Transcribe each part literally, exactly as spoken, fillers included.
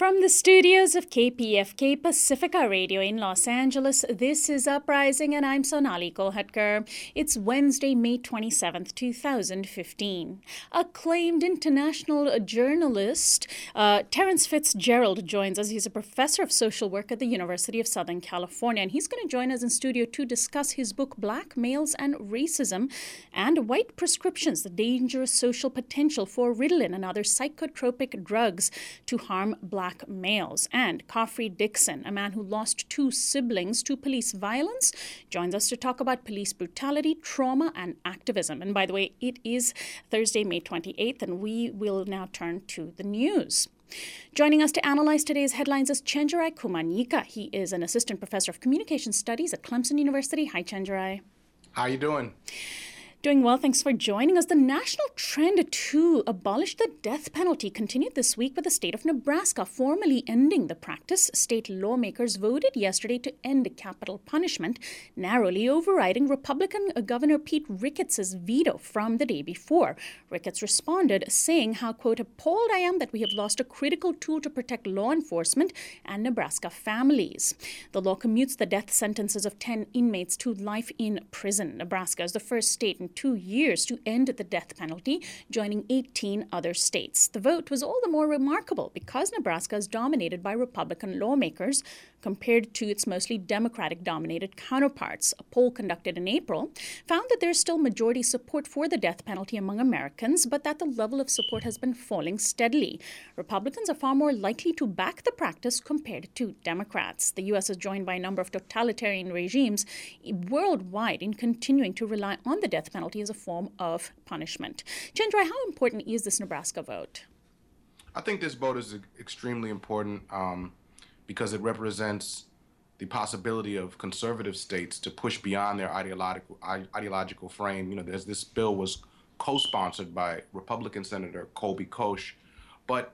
From the studios of K P F K Pacifica Radio in Los Angeles, this is Uprising, and I'm Sonali Kolhatkar. It's Wednesday, May twenty-seventh, two thousand fifteen. Acclaimed international journalist uh, Terence Fitzgerald joins us. He's a professor of social work at the University of Southern California, and he's going to join us in studio to discuss his book, Black Males and Racism and White Prescriptions, the Dangerous Social Potential for Ritalin and Other Psychotropic Drugs to Harm Black Males. And Khafre Dixon, a man who lost two siblings to police violence, joins us to talk about police brutality, trauma, and activism. And by the way, it is Thursday, May twenty-eighth, and we will now turn to the news. Joining us to analyze today's headlines is Chenjerai Kumanyika. He is an assistant professor of communication studies at Clemson University. Hi, Chenjerai. How you doing? Doing well, thanks for joining us. The national trend to abolish the death penalty continued this week with the state of Nebraska formally ending the practice. State lawmakers voted yesterday to end capital punishment, narrowly overriding Republican Governor Pete Ricketts' veto from the day before. Ricketts responded, saying how, quote, appalled I am that we have lost a critical tool to protect law enforcement and Nebraska families. The law commutes the death sentences of ten inmates to life in prison. Nebraska is the first state in two years to end the death penalty, joining eighteen other states. The vote was all the more remarkable because Nebraska is dominated by Republican lawmakers compared to its mostly Democratic-dominated counterparts. A poll conducted in April found that there's still majority support for the death penalty among Americans, but that the level of support has been falling steadily. Republicans are far more likely to back the practice compared to Democrats. The U S is joined by a number of totalitarian regimes worldwide in continuing to rely on the death penalty as a form of punishment. Chenjerai, how important is this Nebraska vote? I think this vote is extremely important um, because it represents the possibility of conservative states to push beyond their ideological ideological frame. You know, there's, this bill was co-sponsored by Republican Senator Colby Koch, but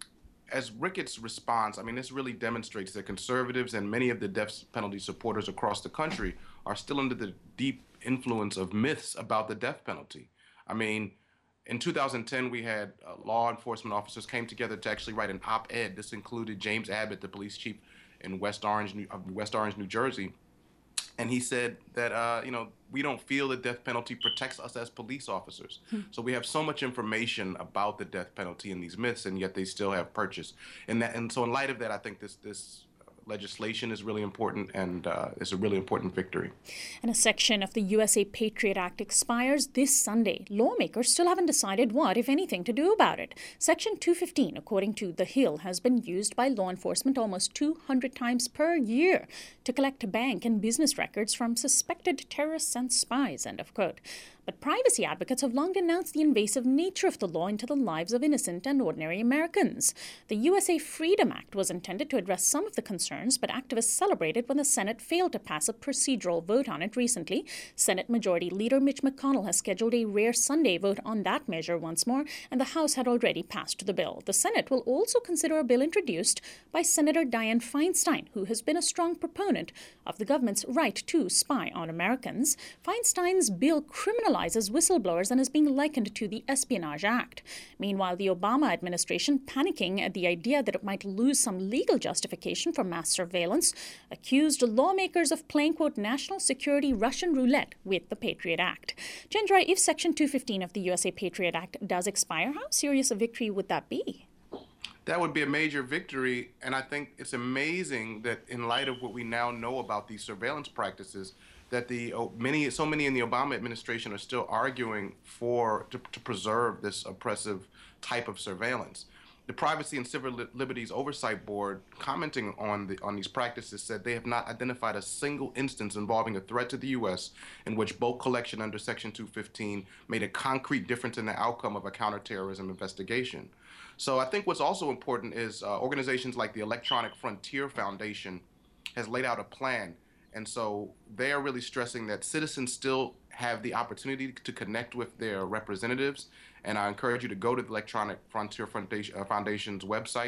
as Ricketts' response, I mean, this really demonstrates that conservatives and many of the death penalty supporters across the country are still under the deep influence of myths about the death penalty. I mean, in two thousand ten, we had uh, law enforcement officers came together to actually write an op-ed. This included James Abbott, the police chief in West Orange, New, uh, West Orange, New Jersey. And he said that, uh, you know, we don't feel the death penalty protects us as police officers. Hmm. So we have so much information about the death penalty and these myths, and yet they still have purchase. And that, and so in light of that, I think this this legislation is really important, and uh, it's a really important victory. And a section of the U S A Patriot Act expires this Sunday. Lawmakers still haven't decided what, if anything, to do about it. Section two fifteen, according to The Hill, has been used by law enforcement almost two hundred times per year to collect bank and business records from suspected terrorists and spies, end of quote. But privacy advocates have long denounced the invasive nature of the law into the lives of innocent and ordinary Americans. The U S A Freedom Act was intended to address some of the concerns, but activists celebrated when the Senate failed to pass a procedural vote on it recently. Senate Majority Leader Mitch McConnell has scheduled a rare Sunday vote on that measure once more, and the House had already passed the bill. The Senate will also consider a bill introduced by Senator Dianne Feinstein, who has been a strong proponent of the government's right to spy on Americans. Feinstein's bill criminalizes as whistleblowers and is being likened to the Espionage Act. Meanwhile, the Obama administration, panicking at the idea that it might lose some legal justification for mass surveillance, accused lawmakers of playing, quote, national security Russian roulette with the Patriot Act. Chenjerai, if Section two fifteen of the U S A Patriot Act does expire, how serious a victory would that be? That would be a major victory, and I think it's amazing that in light of what we now know about these surveillance practices, that the oh, many, so many in the Obama administration are still arguing for to, to preserve this oppressive type of surveillance. The Privacy and Civil Liberties Oversight Board, commenting on the on these practices, said they have not identified a single instance involving a threat to the U S in which bulk collection under Section two fifteen made a concrete difference in the outcome of a counterterrorism investigation. So I think what's also important is uh, organizations like the Electronic Frontier Foundation has laid out a plan. And so they are really stressing that citizens still have the opportunity to connect with their representatives. And I encourage you to go to the Electronic Frontier Foundation's website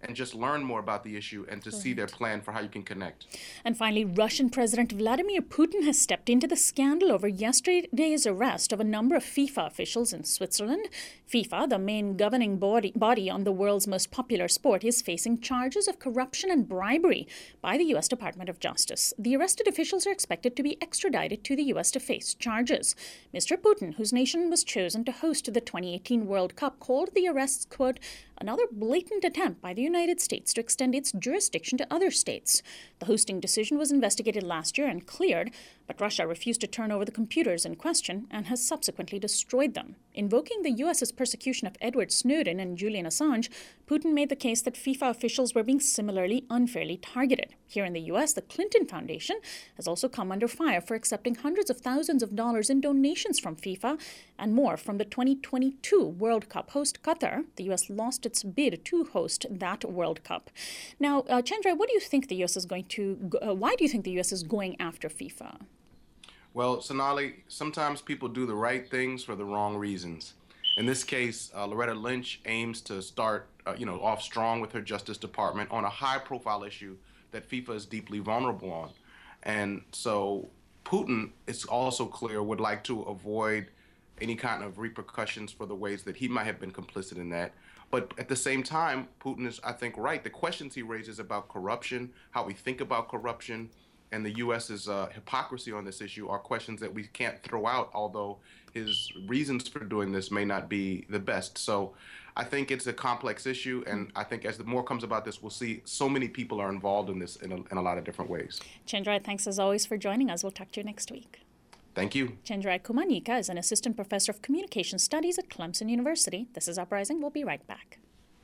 and just learn more about the issue and to Correct. see their plan for how you can connect. And finally, Russian President Vladimir Putin has stepped into the scandal over yesterday's arrest of a number of FIFA officials in Switzerland. FIFA, the main governing body, body on the world's most popular sport, is facing charges of corruption and bribery by the U S Department of Justice. The arrested officials are expected to be extradited to the U S to face charges. Mister Putin, whose nation was chosen to host the twenty eighteen World Cup, called the arrests, quote, another blatant attempt by the United States to extend its jurisdiction to other states. The hosting decision was investigated last year and cleared, but Russia refused to turn over the computers in question and has subsequently destroyed them. Invoking the U S's persecution of Edward Snowden and Julian Assange, Putin made the case that FIFA officials were being similarly unfairly targeted. Here in the U S, the Clinton Foundation has also come under fire for accepting hundreds of thousands of dollars in donations from FIFA and more from the twenty twenty-two World Cup host Qatar. The U S lost its bid to host that World Cup. Now, uh, Chandra, what do you think the U S is going to, go, uh, why do you think the U S is going after FIFA? Well, Sonali, sometimes people do the right things for the wrong reasons. In this case, uh, Loretta Lynch aims to start, uh, you know, off strong with her Justice Department on a high-profile issue that FIFA is deeply vulnerable on. And so Putin, it's also clear, would like to avoid any kind of repercussions for the ways that he might have been complicit in that. But at the same time, Putin is, I think, right. The questions he raises about corruption, how we think about corruption, and the U S's uh, hypocrisy on this issue are questions that we can't throw out, although his reasons for doing this may not be the best. So I think it's a complex issue, and I think as the more comes about this, we'll see so many people are involved in this in a, in a lot of different ways. Chandra, thanks as always for joining us. We'll talk to you next week. Thank you. Chandra Kumanika is an assistant professor of communication studies at Clemson University. This is Uprising. We'll be right back.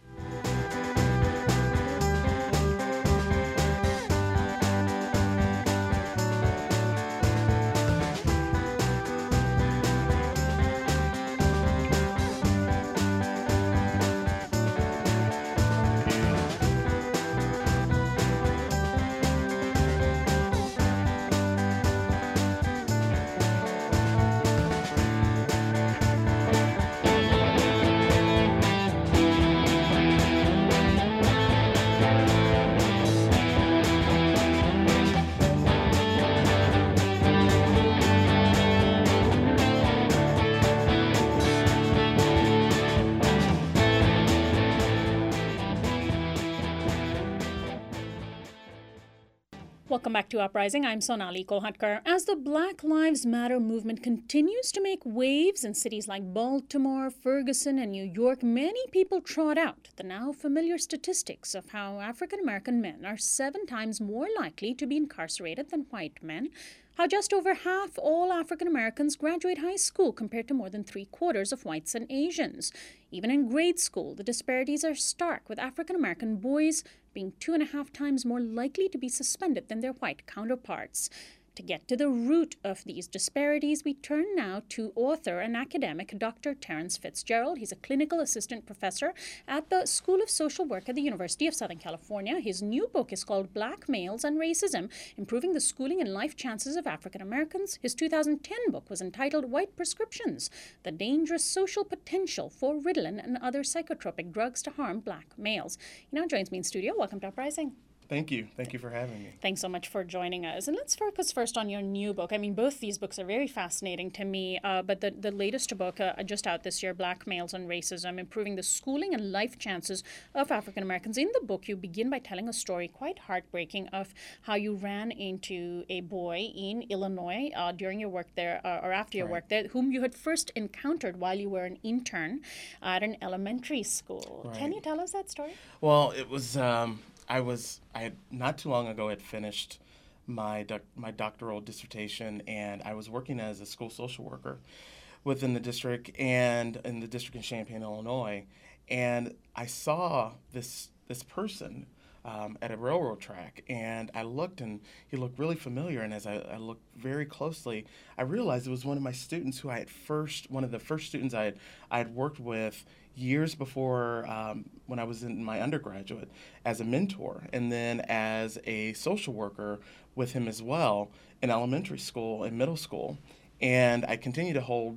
Welcome back to Uprising. I'm Sonali Kolhatkar. As the Black Lives Matter movement continues to make waves in cities like Baltimore, Ferguson, and New York, many people trot out the now familiar statistics of how African American men are seven times more likely to be incarcerated than white men, how just over half all African Americans graduate high school compared to more than three quarters of whites and Asians. Even in grade school, the disparities are stark, with African American boys being two and a half times more likely to be suspended than their white counterparts. To get to the root of these disparities, we turn now to author and academic Doctor Terrence Fitzgerald. He's a clinical assistant professor at the School of Social Work at the University of Southern California. His new book is called Black Males and Racism, Improving the Schooling and Life Chances of African Americans. His two thousand ten book was entitled White Prescriptions, The Dangerous Social Potential for Ritalin and Other Psychotropic Drugs to Harm Black Males. He now joins me in studio. Welcome to Uprising. Thank you. Thank you for having me. Thanks so much for joining us. And let's focus first on your new book. I mean, both these books are very fascinating to me, uh, but the, the latest book, uh, just out this year, Black Males and Racism, Improving the Schooling and Life Chances of African Americans. In the book, you begin by telling a story quite heartbreaking of how you ran into a boy in Illinois uh, during your work there, uh, or after your Right. work there, whom you had first encountered while you were an intern at an elementary school. Right. Can you tell us that story? Well, it was, um, I was, I had not too long ago had finished my doc, my doctoral dissertation, and I was working as a school social worker within the district and in the district in Champaign, Illinois, and I saw this this person um, at a railroad track, and I looked, and he looked really familiar, and as I, I looked very closely, I realized it was one of my students who I had first, one of the first students I had, I had worked with years before um, when I was in my undergraduate as a mentor, and then as a social worker with him as well in elementary school and middle school. And I continue to hold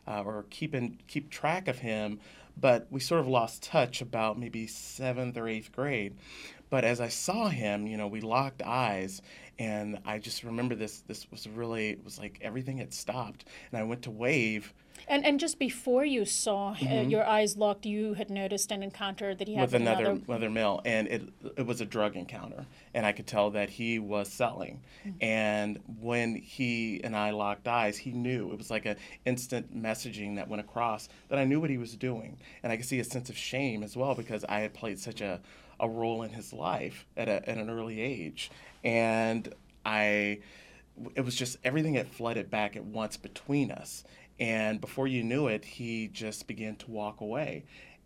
uh, or keep in, keep track of him, but we sort of lost touch about maybe seventh or eighth grade. But as I saw him, you know, we locked eyes, and I just remember this. This was really, it was like everything had stopped, and I went to wave. And and just before you saw uh, Mhm. your eyes locked, you had noticed an encounter that he had with with another another. another male, and it it was a drug encounter, and I could tell that he was selling. And when he and I locked eyes, he knew. It was like a instant messaging that went across that I knew what he was doing, and I could see a sense of shame as well because I had played such a a role in his life at a at an early age, and I. It was just everything had flooded back at once between us. And before you knew it, he just began to walk away.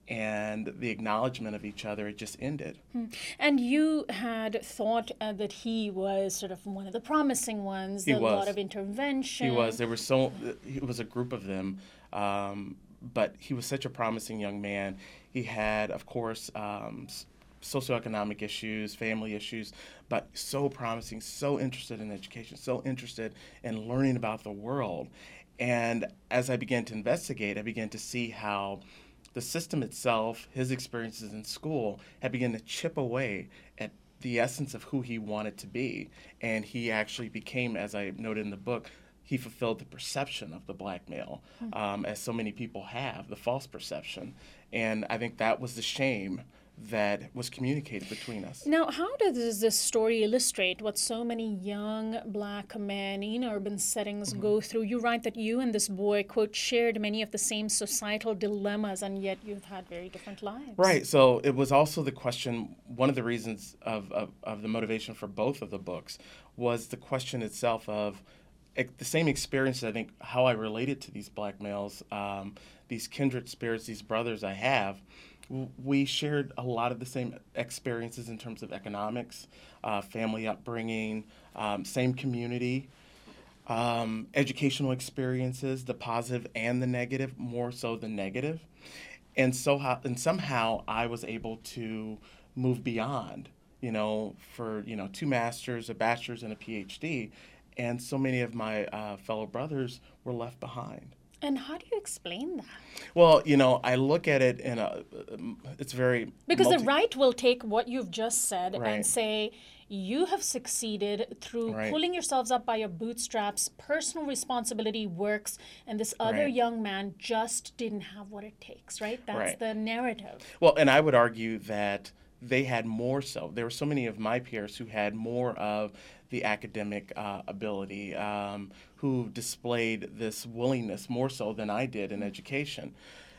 And the acknowledgement of each other, it just ended. And you had thought uh, that he was sort of one of the promising ones, He a lot was. of intervention. He was. There were so. It was a group of them, um, but he was such a promising young man. He had, of course, um, s- socioeconomic issues, family issues, but so promising, so interested in education, so interested in learning about the world. And as I began to investigate, I began to see how the system itself, his experiences in school, had begun to chip away at the essence of who he wanted to be. And he actually became, as I noted in the book, he fulfilled the perception of the black male, um, as so many people have, the false perception. And I think that was the shame that was communicated between us. Now, how does this story illustrate what so many young black men in urban settings Mm-hmm. go through? You write that you and this boy, quote, shared many of the same societal dilemmas, and yet you've had very different lives. Right. So it was also the question, one of the reasons of, of, of the motivation for both of the books was the question itself of ex- the same experiences, I think, how I related to these black males, um, these kindred spirits, these brothers I have. w- We shared a lot of the same experiences in terms of economics, uh, family upbringing, um, same community. Um, educational experiences, the positive and the negative, more so the negative. And so how, and somehow I was able to move beyond, you know, for, you know, two masters, a bachelor's, and a PhD. And so many of my uh, fellow brothers were left behind. And how do you explain that? Well, you know, I look at it in a, um, it's very Because multi- the right will take what you've just said and Right. say, you have succeeded through Right. pulling yourselves up by your bootstraps, personal responsibility works, and this other Right. young man just didn't have what it takes, right? That's Right. the narrative. Well, and I would argue that they had more so. There were so many of my peers who had more of the academic uh, ability, um, who displayed this willingness more so than I did in education.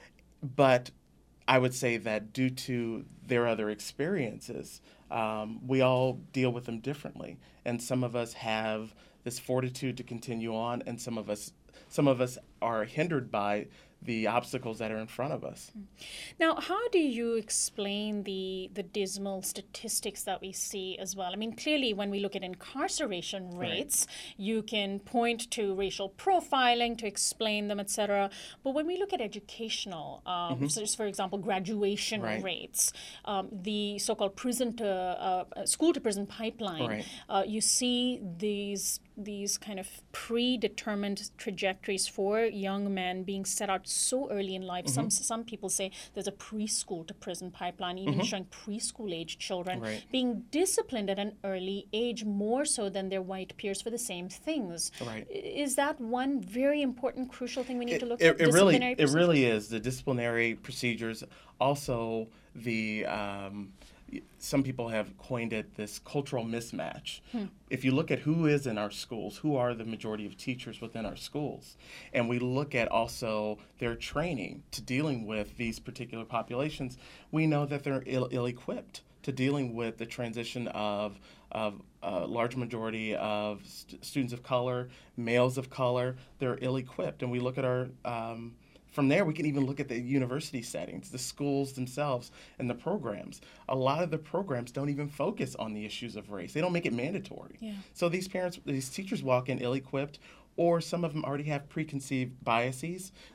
But I would say that due to their other experiences, um, we all deal with them differently. And some of us have this fortitude to continue on, and some of us, some of us are hindered by the obstacles that are in front of us. Now, how do you explain the the dismal statistics that we see as well? I mean, clearly, when we look at incarceration rates, you can point to racial profiling to explain them, et cetera. But when we look at educational, um, so just for example, graduation Right. rates, um, the so-called prison to uh, school to prison pipeline, Right. uh, you see these these kind of predetermined trajectories for young men being set out so early in life. Some some people say there's a preschool to prison pipeline, even showing preschool age children Right. being disciplined at an early age more so than their white peers for the same things. Right. I- Is that one very important, crucial thing we need to look it, at? it really Disciplinary it procedures? really is the disciplinary procedures. Also, the um, y- some people have coined it this cultural mismatch. If you look at who is in our schools, who are the majority of teachers within our schools, and we look at also their training to dealing with these particular populations, we know that they're ill, ill-equipped to dealing with the transition of of a large majority of st- students of color, males of color. They're ill-equipped, and we look at our um, from there, we can even look at the university settings, the schools themselves, and the programs. A lot of the programs don't even focus on the issues of race. They don't make it mandatory. Yeah. So these parents, these teachers walk in ill-equipped, or some of them already have preconceived biases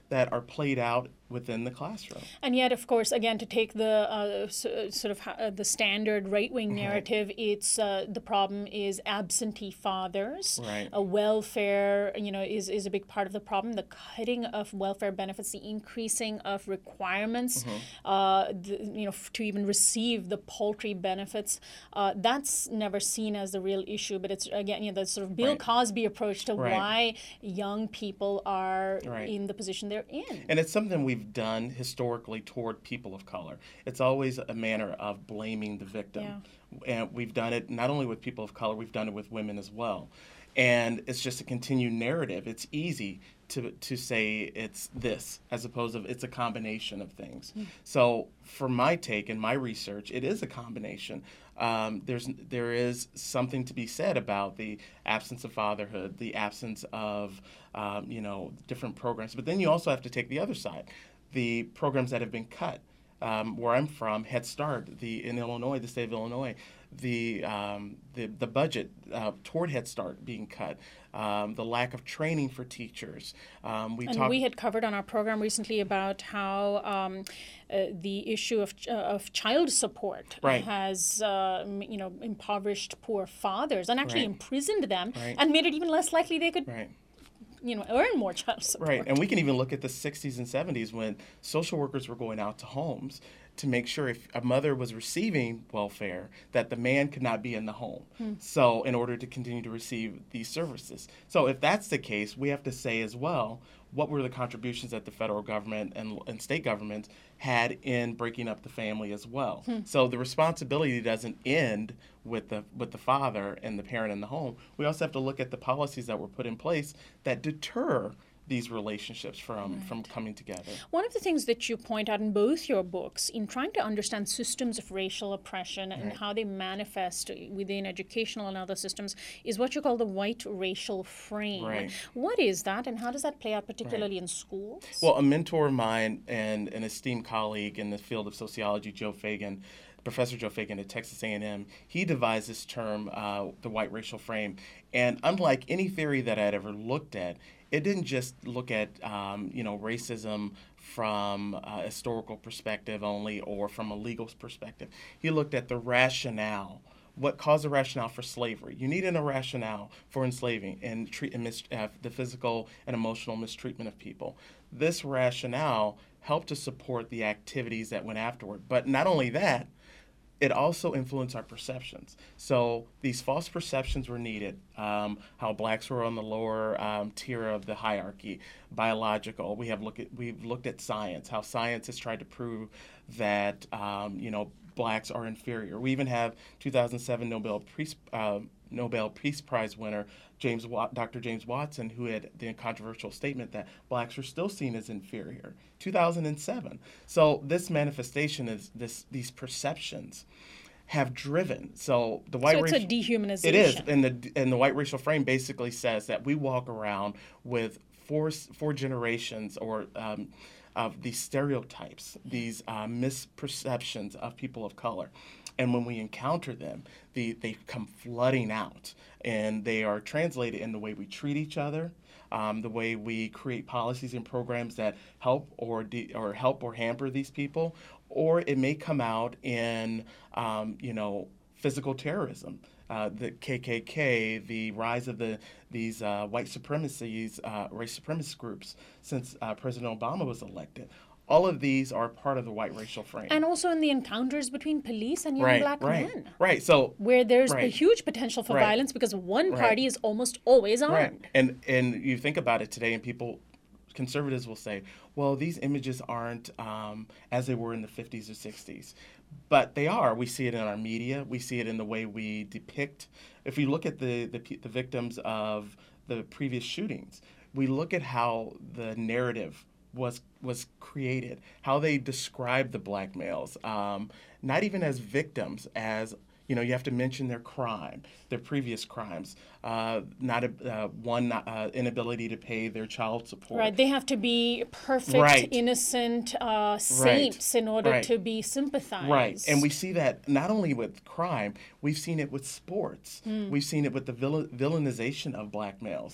that are played out within the classroom. And yet, of course, again, to take the uh, so, sort of uh, the standard right-wing narrative, right. it's uh, the problem is absentee fathers. Right. Uh, welfare, you know, is, is a big part of the problem. The cutting of welfare benefits, the increasing of requirements, mm-hmm. uh, the, you know, f- to even receive the paltry benefits. Uh, that's never seen as the real issue, but it's again, you know, the sort of Bill right. Cosby approach to right. why young people are right. in the position they're in. And it's something we've done historically toward people of color. It's always a manner of blaming the victim. Yeah. And we've done it not only with people of color, we've done it with women as well. And it's just a continued narrative. It's easy to to say it's this as opposed to it's a combination of things. Mm. So for my take and my research, it is a combination. Um, there's there is something to be said about the absence of fatherhood, the absence of um, you know different programs. But then you also have to take the other side, the programs that have been cut. Um, where I'm from, Head Start, the in Illinois, the state of Illinois, the um, the the budget uh, toward Head Start being cut, um, the lack of training for teachers. Um, we and talk- we had covered on our program recently about how um, uh, the issue of uh, of child support right. has uh, you know impoverished poor fathers and actually right. imprisoned them right. and made it even less likely they could. Right. you know, earn more child support. Right, and we can even look at the sixties and seventies when social workers were going out to homes to make sure if a mother was receiving welfare that the man could not be in the home. Hmm. So in order to continue to receive these services. So if that's the case, we have to say as well, what were the contributions that the federal government and, and state governments had in breaking up the family as well. Hmm. So the responsibility doesn't end with the with the father and the parent in the home. We also have to look at the policies that were put in place that deter these relationships from, right. from coming together. One of the things that you point out in both your books in trying to understand systems of racial oppression and right. how they manifest within educational and other systems is what you call the white racial frame. Right. What is that and how does that play out particularly right. in schools? Well, a mentor of mine and an esteemed colleague in the field of sociology, Joe Fagan, Professor Joe Fagan at Texas A and M, he devised this term, uh, the white racial frame. And unlike any theory that I'd ever looked at, it didn't just look at, um, you know, racism from a historical perspective only or from a legal perspective. He looked at the rationale. What caused the rationale for slavery? You needed a rationale for enslaving and treat, and mis- uh, the physical and emotional mistreatment of people. This rationale helped to support the activities that went afterward. But not only that, it also influenced our perceptions. So these false perceptions were needed, um, how blacks were on the lower um, tier of the hierarchy, biological. We have look at, we've looked at science, how science has tried to prove that, um, you know, blacks are inferior. We even have two thousand seven Nobel Peace, uh, Nobel Peace Prize winner James Wat- Doctor James Watson, who had the controversial statement that blacks are still seen as inferior. two thousand seven. So this manifestation is this these perceptions have driven. So the white so it's racial, a dehumanization. It is, and the and the white racial frame basically says that we walk around with four four generations or um, of these stereotypes, these uh, misperceptions of people of color. And when we encounter them, the, they come flooding out, and they are translated in the way we treat each other, um, the way we create policies and programs that help or de- or help or hamper these people, or it may come out in, um, you know, physical terrorism. Uh, the K K K, the rise of the these uh, white supremacies, uh, race supremacist groups since uh, President Obama was elected. All of these are part of the white racial frame. And also in the encounters between police and young right, black right, men. Right, so... Where there's right, a huge potential for right, violence because one right, party is almost always armed. Right, and, and you think about it today and people, conservatives will say, well, these images aren't um, as they were in the fifties or sixties. But they are. We see it in our media. We see it in the way we depict. If we look at the, the, the victims of the previous shootings, we look at how the narrative was was created, how they describe the black males, um, not even as victims, as, you know, you have to mention their crime, their previous crimes, uh, not a, uh, one uh, inability to pay their child support. Right, they have to be perfect, right, innocent uh, saints right, in order right, to be sympathized. Right, and we see that not only with crime, we've seen it with sports. Mm. We've seen it with the villain, villainization of black males. Mm.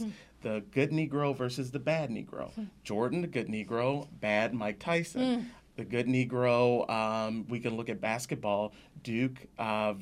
the good Negro versus the bad Negro. Mm. Jordan, the good Negro, bad Mike Tyson. Mm. The good Negro, um, we can look at basketball, Duke uh,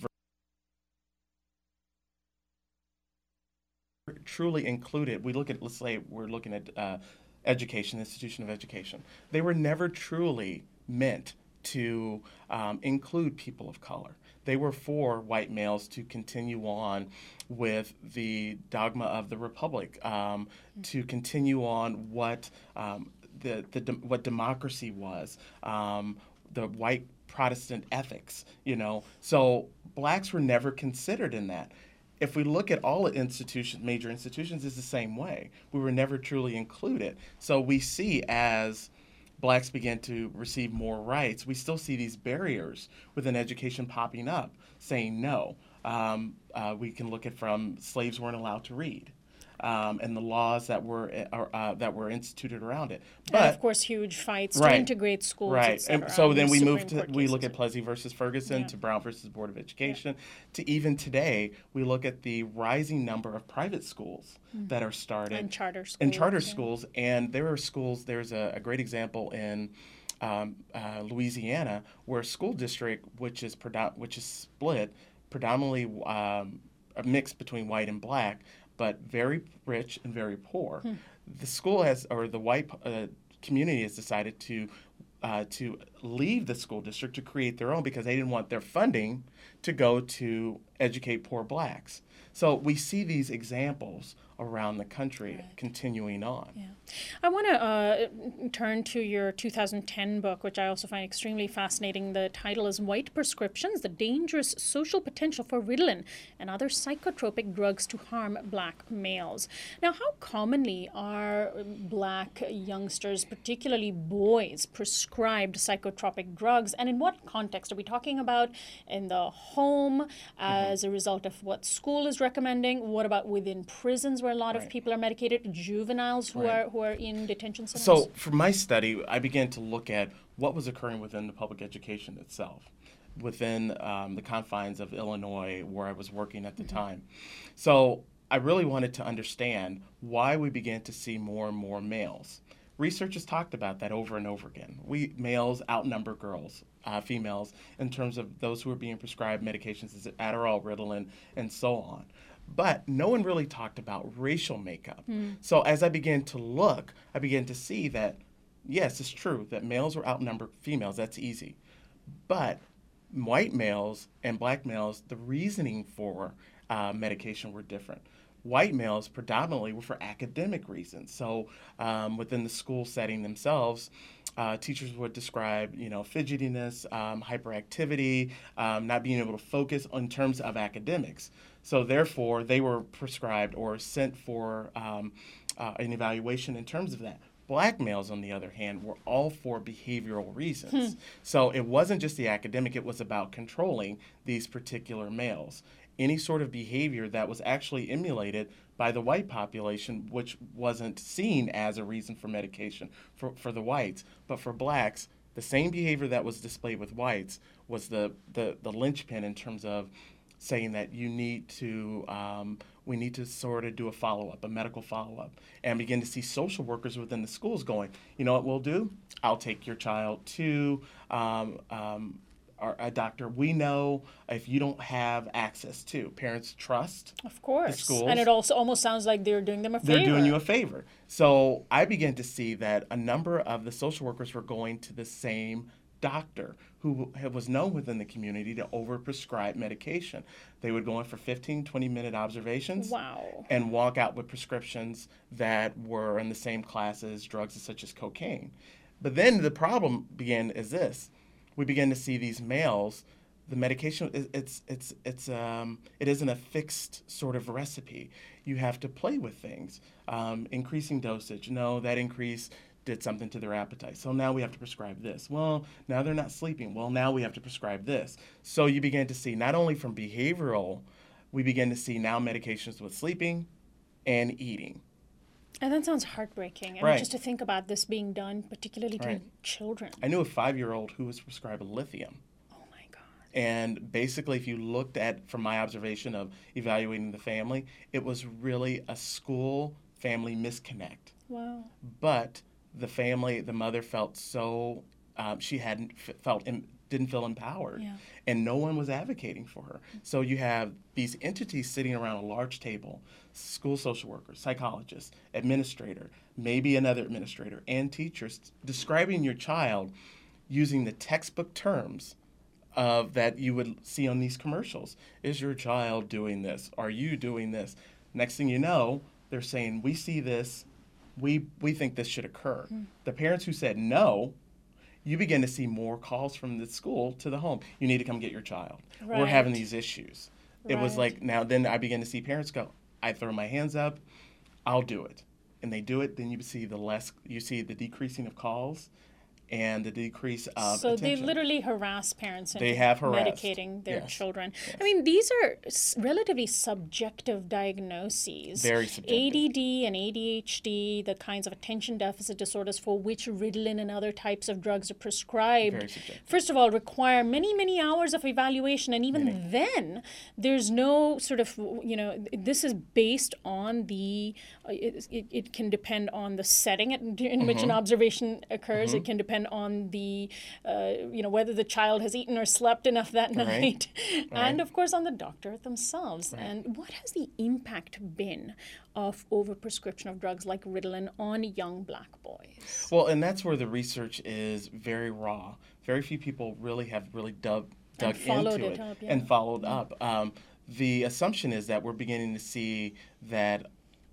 truly included. We look at, let's say we're looking at uh, education, institution of education. They were never truly meant to um, include people of color. They were for white males to continue on with the dogma of the republic, um, to continue on what um, the, the what democracy was, um, the white Protestant ethics, you know. So blacks were never considered in that. If we look at all institutions, major institutions, it's the same way. We were never truly included. So we see as blacks begin to receive more rights, we still see these barriers within education popping up, saying no. Um, uh, we can look at from slaves weren't allowed to read. Um, and the laws that were uh, uh, that were instituted around it, but and of course, huge fights right, to integrate schools, right. et cetera, and so then we Supreme moved to we look at Plessy versus Ferguson, yeah. to Brown versus Board of Education, yeah. to even today we look at the rising number of private schools mm. that are started and charter schools, and charter yeah. schools, and there are schools. There's a, a great example in um, uh, Louisiana where a school district which is predom- which is split predominantly um, a mix between white and black, but very rich and very poor. Hmm. The school has, or the white uh, community has decided to uh, to leave the school district to create their own because they didn't want their funding to go to educate poor blacks. So we see these examples around the country right. continuing on. Yeah. I want to uh, turn to your two thousand ten book, which I also find extremely fascinating. The title is White Prescriptions, The Dangerous Social Potential for Ritalin and Other Psychotropic Drugs to Harm Black Males. Now, how commonly are black youngsters, particularly boys, prescribed psychotropic drugs? And in what context? Are we talking about in the home as mm-hmm. a result of what school is recommending? What about within prisons where a lot right. of people are medicated? Juveniles who right. are who are in detention centers? So for my study, I began to look at what was occurring within the public education itself, within um, the confines of Illinois where I was working at the mm-hmm. time. So I really wanted to understand why we began to see more and more males. Research has talked about that over and over again. We males outnumber girls, uh, females, in terms of those who are being prescribed medications as Adderall, Ritalin, and so on. But no one really talked about racial makeup. Mm. So as I began to look, I began to see that, yes, it's true that males were outnumbered females. That's easy. But white males and black males, the reasoning for uh, medication were different. White males predominantly were for academic reasons. So um, within the school setting themselves, uh, teachers would describe, you know, fidgetiness, um, hyperactivity, um, not being able to focus in terms of academics. So therefore, they were prescribed or sent for um, uh, an evaluation in terms of that. Black males, on the other hand, were all for behavioral reasons. Hmm. So it wasn't just the academic, it was about controlling these particular males. Any sort of behavior that was actually emulated by the white population, which wasn't seen as a reason for medication for, for the whites, but for blacks, the same behavior that was displayed with whites was the, the, the linchpin in terms of saying that you need to, um, we need to sort of do a follow-up, a medical follow-up, and begin to see social workers within the schools going, you know what we'll do? I'll take your child to um, um, our, a doctor we know if you don't have access to. Parents trust of course. the schools. And it also almost sounds like they're doing them a favor. They're doing you a favor. So I began to see that a number of the social workers were going to the same doctor who was known within the community to overprescribe medication. They would go in for fifteen, twenty minute observations wow. and walk out with prescriptions that were in the same class as drugs such as cocaine. But then the problem began is this. We began to see these males, the medication, it's it's it's um, it isn't a fixed sort of recipe. You have to play with things. Um, increasing dosage, no, that increase did something to their appetite. So now we have to prescribe this. Well, now they're not sleeping. Well, now we have to prescribe this. So you begin to see not only from behavioral, we begin to see now medications with sleeping and eating. And that sounds heartbreaking. And right. just to think about this being done, particularly to right. children. I knew a five-year-old who was prescribed lithium. Oh, my God. And basically, if you looked at, from my observation of evaluating the family, it was really a school family misconnect. Wow. But the family, the mother felt so, um, she hadn't f- felt, em- didn't feel empowered. Yeah. And no one was advocating for her. So you have these entities sitting around a large table, school social workers, psychologists, administrator, maybe another administrator, and teachers, describing your child using the textbook terms of that you would see on these commercials. Is your child doing this? Are you doing this? Next thing you know, they're saying, we see this, we we think this should occur. Mm. The parents who said no, you begin to see more calls from the school to the home. You need to come get your child. Right. We're having these issues. It Right. was like, now then I begin to see parents go, I throw my hands up, I'll do it. And they do it, then you see the less, you see the decreasing of calls and the decrease of so attention. they literally harass parents into They have harassed. medicating their Yes. children. Yes. I mean, these are s- relatively subjective diagnoses. Very subjective. A D D and A D H D, the kinds of attention deficit disorders for which Ritalin and other types of drugs are prescribed, Very subjective. first of all, require many, many hours of evaluation. And even Many. then, there's no sort of, you know, this is based on the, uh, it, it, it can depend on the setting in, in which an observation occurs. It can depend on the, uh, you know, whether the child has eaten or slept enough that Right. night, and Right. of course on the doctor themselves. Right. And what has the impact been of overprescription of drugs like Ritalin on young black boys? Well, and that's where the research is very raw. Very few people really have really dug, dug followed into it it, up, yeah. and followed up. Um, the assumption is that we're beginning to see that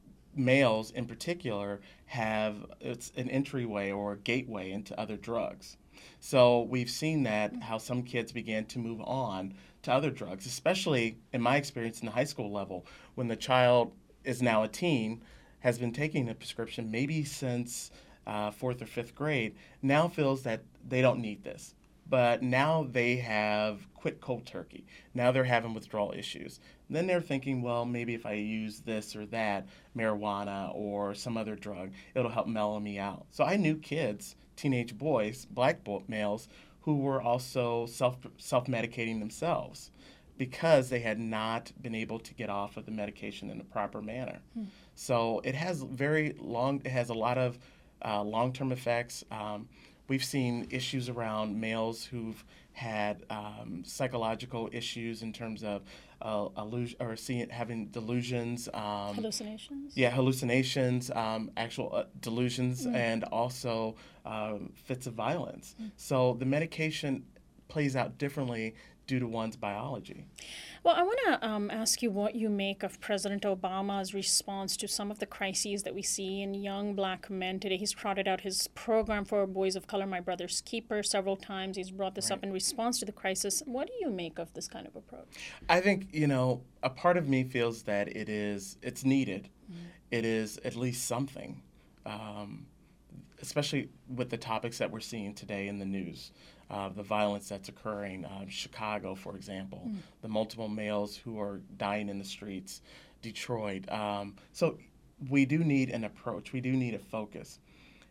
males in particular have it's an entryway or a gateway into other drugs. So we've seen that how some kids began to move on to other drugs, especially in my experience in the high school level, when the child is now a teen, has been taking a prescription maybe since uh, fourth or fifth grade, now feels that they don't need this. But now they have quit cold turkey. Now they're having withdrawal issues. Then they're thinking, well, maybe if I use this or that, marijuana or some other drug, it'll help mellow me out. So I knew kids, teenage boys, black bo- males, who were also self self-medicating themselves because they had not been able to get off of the medication in a proper manner. Hmm. So it has very long, it has a lot of uh, long-term effects. Um, We've seen issues around males who've had um, psychological issues in terms of uh, illusion, or seeing having delusions. Um, Hallucinations? Yeah, hallucinations, um, actual uh, delusions, mm. and also uh, fits of violence. Mm. So the medication plays out differently due to one's biology. Well, I want to um, ask you what you make of President Obama's response to some of the crises that we see in young black men today. He's trotted out his program for boys of color, My Brother's Keeper, several times. He's brought this right. up in response to the crisis. What do you make of this kind of approach? I think, you know, a part of me feels that it is, it's needed. Mm. It is at least something, um, especially with the topics that we're seeing today in the news. Uh, the violence that's occurring, uh, Chicago, for example, mm. the multiple males who are dying in the streets, Detroit. Um, so we do need an approach. We do need a focus.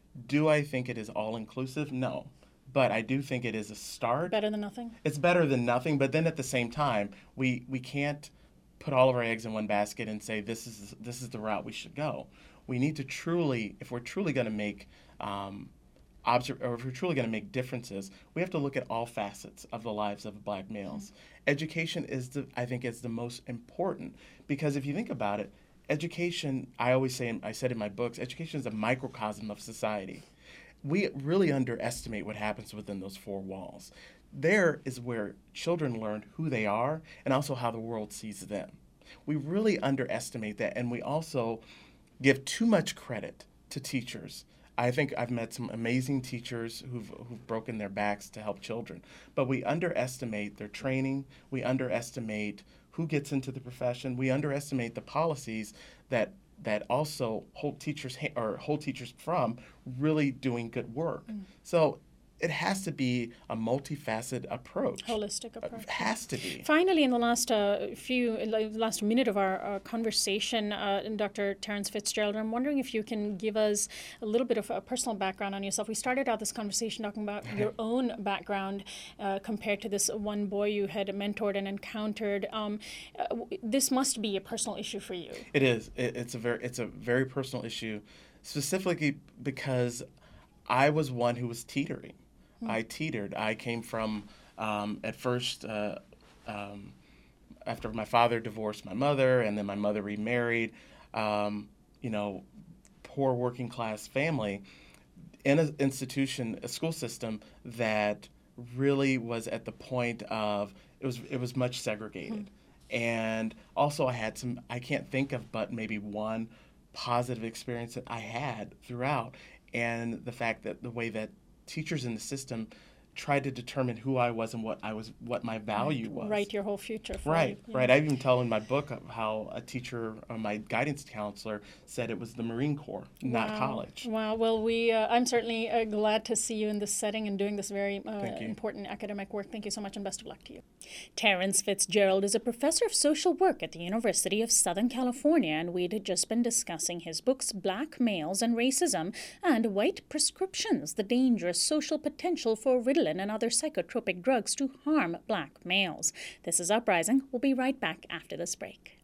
Do I think it is all-inclusive? No. But I do think it is a start. Better than nothing? It's better than nothing, but then at the same time, we, we can't put all of our eggs in one basket and say this is this is the route we should go. We need to truly, if we're truly going to make um, Observe, or if we're truly going to make differences, we have to look at all facets of the lives of black males. Mm-hmm. Education is, the, I think, is the most important, because if you think about it, education, I always say, I said in my books, education is a microcosm of society. We really underestimate what happens within those four walls. There is where children learn who they are and also how the world sees them. We really underestimate that, and we also give too much credit to teachers. I think I've met some amazing teachers who've, who've broken their backs to help children, but we underestimate their training, we underestimate who gets into the profession, we underestimate the policies that that also hold teachers or hold teachers from really doing good work. Mm. So it has to be a multifaceted approach. Holistic approach. It has to be. Finally, in the last uh, few, like, last minute of our uh, conversation, uh, Doctor Terrence Fitzgerald, I'm wondering if you can give us a little bit of a personal background on yourself. We started out this conversation talking about your own background uh, compared to this one boy you had mentored and encountered. Um, uh, this must be a personal issue for you. It is. It, it's a very, it's a very personal issue, specifically because I was one who was teetering. Mm. I teetered. I came from, um, at first, uh, um, after my father divorced my mother, and then my mother remarried, um, you know, poor working class family, in an institution, a school system that really was at the point of, it was it was much segregated. Mm. And also I had some, I can't think of but maybe one positive experience that I had throughout, and the fact that the way that teachers in the system tried to determine who I was and what I was, what my value was. Write your whole future for Right, you. right. I even tell in my book how a teacher, or my guidance counselor, said it was the Marine Corps, not wow. college. Wow. Well, we, uh, I'm certainly uh, glad to see you in this setting and doing this very uh, important academic work. Thank you so much, and best of luck to you. Terrence Fitzgerald is a professor of social work at the University of Southern California, and we'd just been discussing his books, Black Males and Racism, and White Prescriptions, the Dangerous Social Potential for Ritalin and Other Psychotropic Drugs to Harm Black Males. This is Uprising. We'll be right back after this break.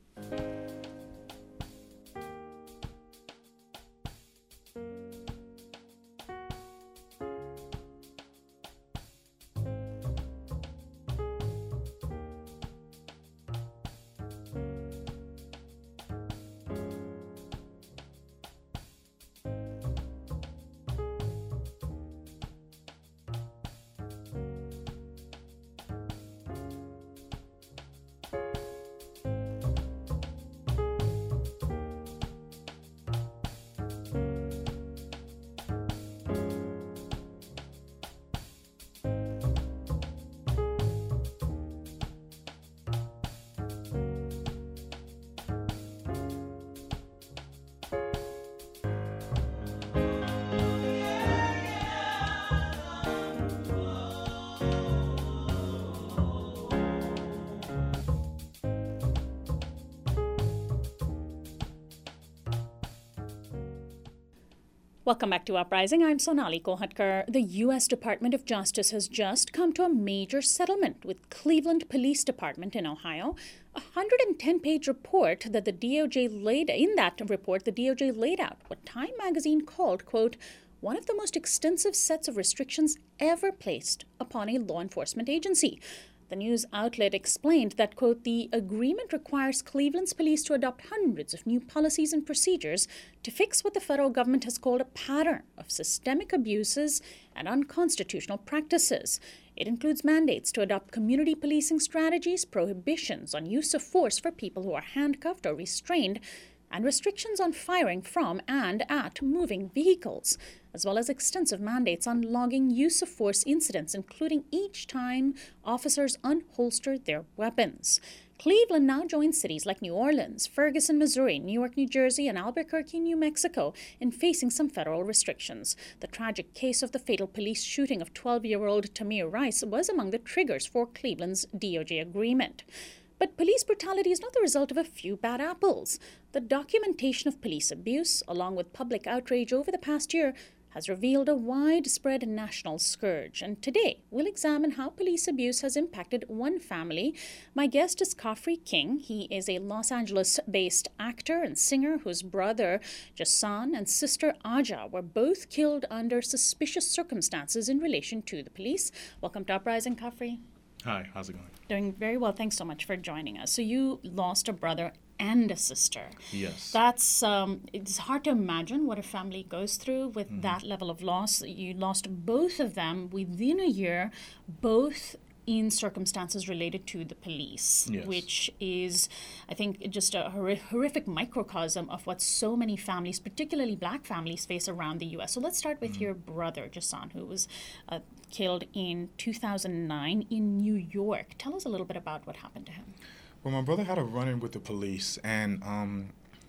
Welcome back to Uprising. I'm Sonali Kohatkar. The U S Department of Justice has just come to a major settlement with Cleveland Police Department in Ohio. A one hundred ten page report that the D O J laid, in that report, the D O J laid out what Time magazine called, quote, one of the most extensive sets of restrictions ever placed upon a law enforcement agency. The news outlet explained that, quote, the agreement requires Cleveland's police to adopt hundreds of new policies and procedures to fix what the federal government has called a pattern of systemic abuses and unconstitutional practices. It includes mandates to adopt community policing strategies, prohibitions on use of force for people who are handcuffed or restrained, and restrictions on firing from and at moving vehicles, as well as extensive mandates on logging use of force incidents, including each time officers unholstered their weapons. Cleveland now joins cities like New Orleans, Ferguson, Missouri, Newark, New Jersey, and Albuquerque, New Mexico in facing some federal restrictions. The tragic case of the fatal police shooting of twelve-year-old Tamir Rice was among the triggers for Cleveland's D O J agreement. But police brutality is not the result of a few bad apples. The documentation of police abuse, along with public outrage over the past year, has revealed a widespread national scourge. And today, we'll examine how police abuse has impacted one family. My guest is Khafre King. He is a Los Angeles-based actor and singer whose brother, Jason, and sister, Aja, were both killed under suspicious circumstances in relation to the police. Welcome to Uprising, Khafre. Hi, how's it going? Doing very well. Thanks so much for joining us. So you lost a brother and a sister. Yes. That's, um, it's hard to imagine what a family goes through with Mm-hmm. that level of loss. You lost both of them within a year, both in circumstances related to the police, Yes. which is, I think, just a hor- horrific microcosm of what so many families, particularly black families, face around the U S. So let's start with Mm-hmm. your brother, Jason, who was uh, killed in two thousand nine in New York. Tell us a little bit about what happened to him. Well, my brother had a run-in with the police, and um,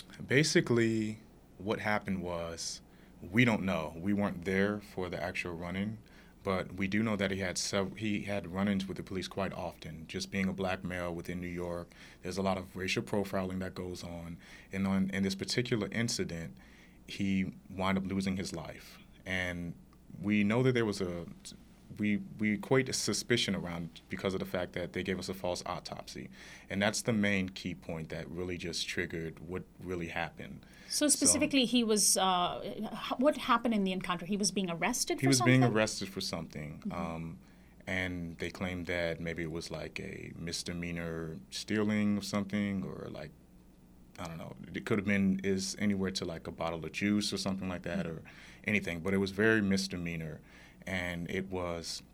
basically what happened was, we don't know. We weren't there for the actual run-in, but we do know that he had sev- he had run-ins with the police quite often. Just being a black male within New York, there's a lot of racial profiling that goes on. And on in this particular incident, he wound up losing his life. And we know that there was a we we equate a suspicion around because of the fact that they gave us a false autopsy, and that's the main key point that really just triggered what really happened. So specifically, so, he was, uh, what happened in the encounter? He was being arrested for He was something? being arrested for something. Mm-hmm. Um, and they claimed that maybe it was like a misdemeanor stealing of something, or like, I don't know, it could have been is anywhere to like a bottle of juice or something like that, mm-hmm. or anything. But it was very misdemeanor, and it was,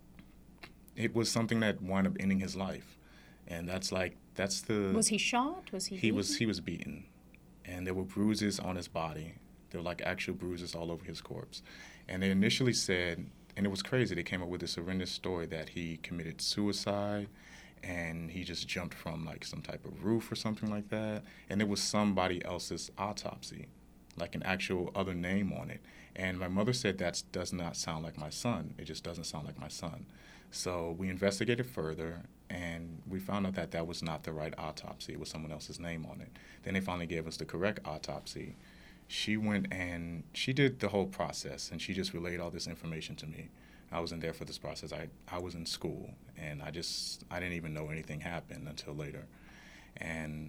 it was something that wound up ending his life. And that's like, that's the... Was he shot? Was he He beaten? was, he was beaten. And there were bruises on his body. There were like actual bruises all over his corpse. And they initially said, and it was crazy, they came up with this horrendous story that he committed suicide and he just jumped from like some type of roof or something like that. And it was somebody else's autopsy, like an actual other name on it. And my mother said that does not sound like my son. It just doesn't sound like my son. So we investigated further, and we found out that that was not the right autopsy. It was someone else's name on it. Then they finally gave us the correct autopsy. She went and she did the whole process, and she just relayed all this information to me. I wasn't there for this process. I, I was in school, and I just, I didn't even know anything happened until later. And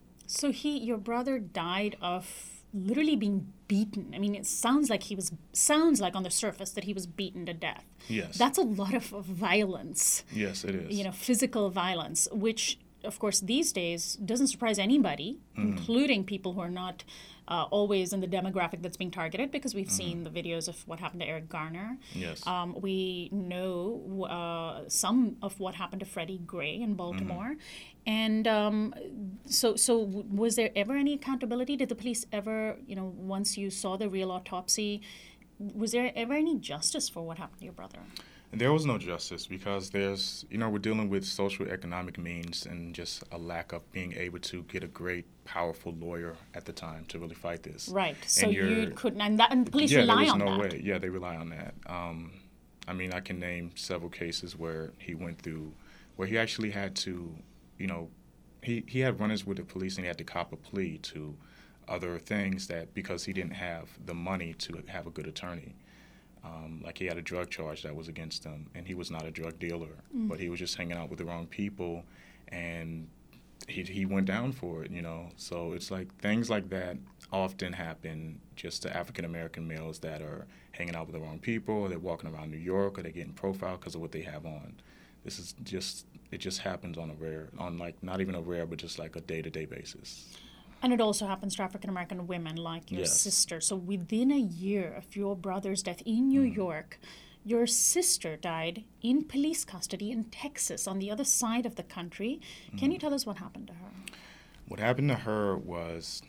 so he, your brother died of literally being beaten. I mean, it sounds like he was, sounds like on the surface that he was beaten to death. Yes. That's a lot of violence. Yes, it is. You know, physical violence, which, of course, these days doesn't surprise anybody, mm-hmm. including people who are not uh, always in the demographic that's being targeted, because we've mm-hmm. seen the videos of what happened to Eric Garner. Yes. Um, we know uh, some of what happened to Freddie Gray in Baltimore. Mm-hmm. And um, so, so was there ever any accountability? Did the police ever, you know, once you saw the real autopsy, was there ever any justice for what happened to your brother? There was no justice because there's, you know, we're dealing with social economic means and just a lack of being able to get a great, powerful lawyer at the time to really fight this. Right. So you couldn't, and, that, and the police yeah, rely on that. Yeah, there was no way. Yeah, they rely on that. Um, I mean, I can name several cases where he went through, where he actually had to, you know, he, he had run-ins with the police and he had to cop a plea to other things that because he didn't have the money to have a good attorney. Um, like he had a drug charge that was against him, and he was not a drug dealer, mm. but he was just hanging out with the wrong people, and he he went down for it, you know. So it's like things like that often happen just to African American males that are hanging out with the wrong people, or they're walking around New York, or they're getting profiled because of what they have on. This is just it just happens on a rare, on like not even a rare, but just like a day-to-day basis. And it also happens to African American women like your yes. sister. So within a year of your brother's death in New mm. York, your sister died in police custody in Texas on the other side of the country. Mm. Can you tell us what happened to her? What happened to her was,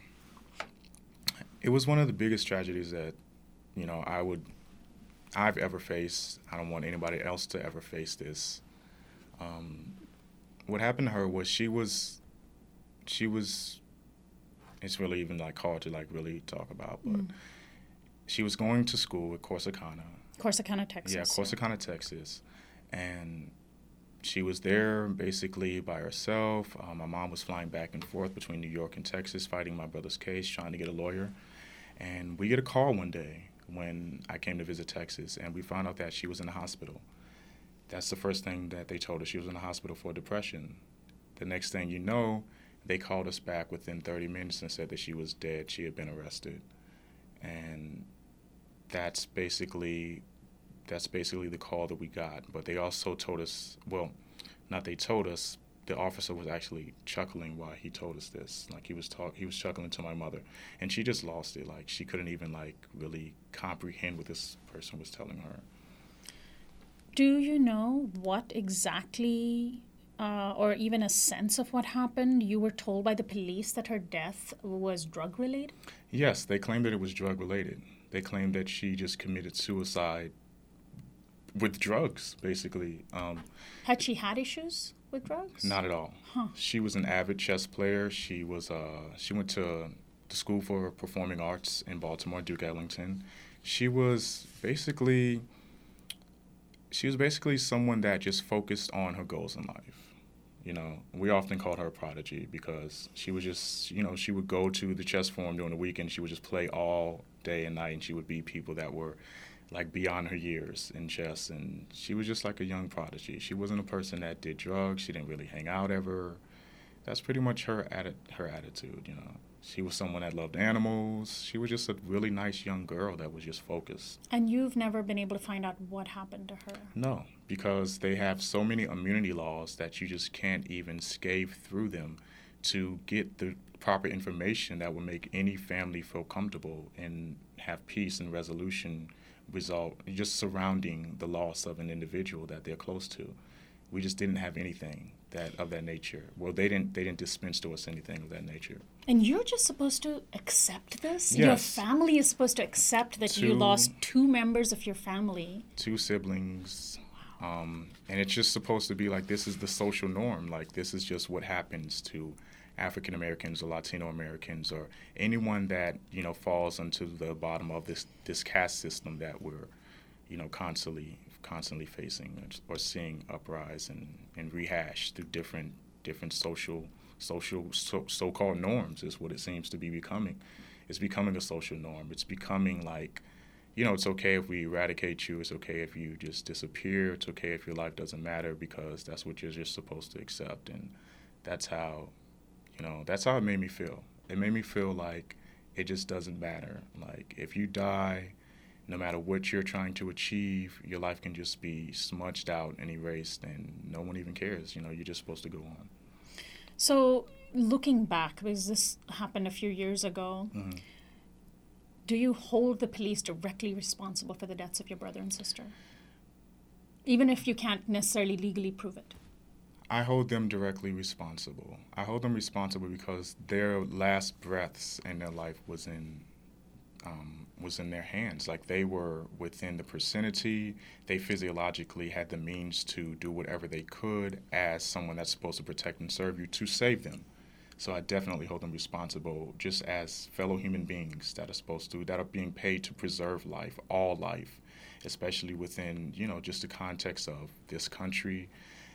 it was one of the biggest tragedies that, you know, I would, I've ever faced. I don't want anybody else to ever face this. Um, what happened to her was she was, she was, it's really even like hard to like really talk about, but mm. she was going to school at Corsicana. Corsicana, Texas. Yeah, Corsicana, Texas. And she was there basically by herself. Um, my mom was flying back and forth between New York and Texas, fighting my brother's case, trying to get a lawyer. And we get a call one day when I came to visit Texas, and we found out that she was in the hospital. That's the first thing that they told us. She was in the hospital for depression. The next thing you know, they called us back within thirty minutes and said that she was dead. She had been arrested. And that's basically that's basically the call that we got. But they also told us, well, not they told us, the officer was actually chuckling while he told us this. Like he was talk, he was chuckling to my mother. And she just lost it. Like she couldn't even like really comprehend what this person was telling her. Do you know what exactly Uh, or even a sense of what happened? You were told by the police that her death was drug-related? Yes, they claimed that it was drug-related. They claimed that she just committed suicide with drugs, basically. Um, had she had issues with drugs? Not at all. Huh. She was an avid chess player. She was. Uh, she went to the School for Performing Arts in Baltimore, Duke Ellington. She was basically... she was basically someone that just focused on her goals in life. You know, we often called her a prodigy because she was just, you know, she would go to the chess forum during the weekend. She would just play all day and night, and she would beat people that were like beyond her years in chess. And she was just like a young prodigy. She wasn't a person that did drugs. She didn't really hang out ever. That's pretty much her atti- her attitude, you know. She was someone that loved animals. She was just a really nice young girl that was just focused. And you've never been able to find out what happened to her? No, because they have so many immunity laws that you just can't even scathe through them to get the proper information that will make any family feel comfortable and have peace and resolution result just surrounding the loss of an individual that they're close to. We just didn't have anything that of that nature. Well, they didn't they didn't dispense to us anything of that nature. And you're just supposed to accept this? Yes. Your family is supposed to accept that Two- you lost two members of your family. Two siblings. Um, and it's just supposed to be like this is the social norm. Like this is just what happens to African Americans or Latino Americans or anyone that, you know, falls into the bottom of this, this caste system that we're, you know, constantly constantly facing or seeing uprise and, and rehash through different different social social so, so-called norms is what it seems to be becoming. It's becoming a social norm. It's becoming like, you know, it's okay if we eradicate you. It's okay if you just disappear. It's okay if your life doesn't matter because that's what you're just supposed to accept. And that's how, you know, that's how it made me feel. It made me feel like it just doesn't matter. Like if you die, no matter what you're trying to achieve, your life can just be smudged out and erased and no one even cares. You know, you're just supposed to go on. So looking back, because this happened a few years ago, Mm-hmm. do you hold the police directly responsible for the deaths of your brother and sister? Even if you can't necessarily legally prove it? I hold them directly responsible. I hold them responsible because their last breaths in their life was in um, was in their hands. Like they were within the vicinity. They physiologically had the means to do whatever they could as someone that's supposed to protect and serve you to save them. So I definitely hold them responsible just as fellow human beings that are supposed to, that are being paid to preserve life, all life, especially within, you know, just the context of this country,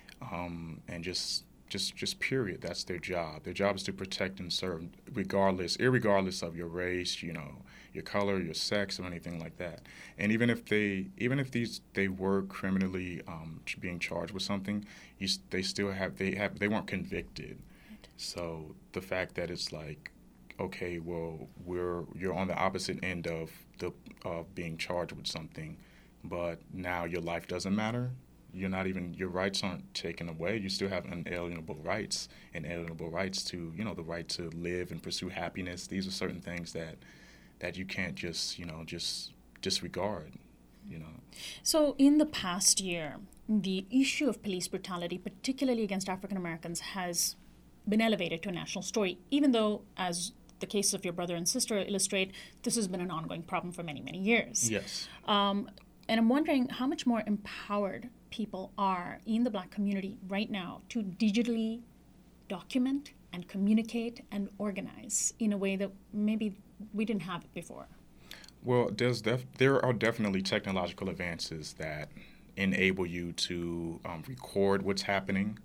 um, and just just just period. That's their job. Their job is to protect and serve regardless, irregardless of your race, you know, your color, your sex, or anything like that. And even if they, even if these they were criminally um, being charged with something, you, they still have they have they weren't convicted. So the fact that it's like, okay, well, we're you're on the opposite end of the of being charged with something, but now your life doesn't matter. You're not even your rights aren't taken away. You still have unalienable rights, inalienable rights to, you know, the right to live and pursue happiness. These are certain things that that you can't just, you know, just disregard, you know. So in the past year, the issue of police brutality, particularly against African Americans, has been elevated to a national story, even though, as the case of your brother and sister illustrate, this has been an ongoing problem for many, many years. Yes. Um, and I'm wondering how much more empowered people are in the Black community right now to digitally document and communicate and organize in a way that maybe we didn't have it before. Well, there's def- there are definitely technological advances that enable you to um, record what's happening,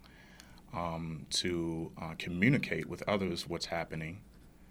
um, to uh, communicate with others what's happening.